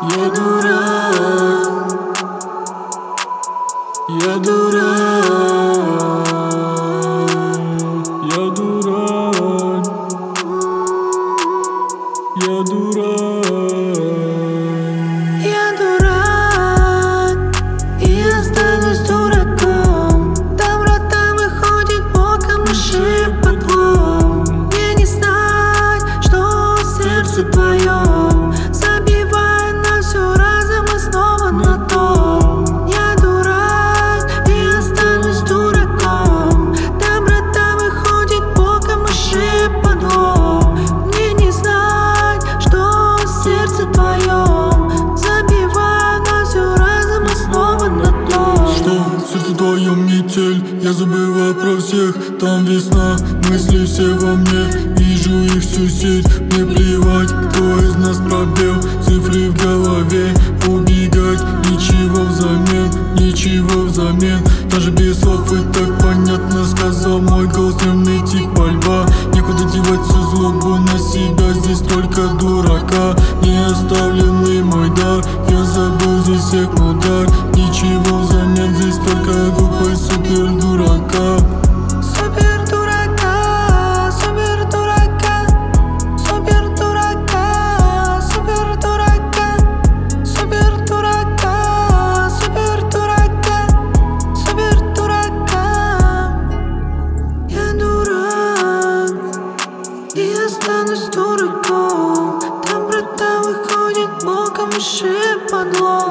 Я дурак, я дурак, я дурак, я дурак. Я дурак, и останусь дураком. Доброта выходит боком, ошиб подлом. Мне не знать, что в сердце твоем, забивая на все разом и снова на том. Я дурак, и останусь дураком. Доброта выходит боком, ошиб подлом. Мне не знать, что в сердце твоем, забивая на все разом и снова на том. Что в сердце твоем метель, я забываю про всех. Там весна, мысли все во мне, вижу их всю сеть. Мне плевать, кто из нас пробел, цифры в голове. Убегать, ничего взамен, ничего взамен. Даже без слов и так понятно сказал мой голос, темный тик, мольба. Некуда девать всю злобу на себя, здесь только дурака. Не оставленный мой дар, я забыл здесь всех удар. Ничего взамен, здесь только глупый супер дурака. Супер дурака, супер дурака, супер дурака, супер дурака, супер дурака, супер дурака, супер дурака. Я дурак, и останусь дураком. Доброта выходит боком, ошиб подлом.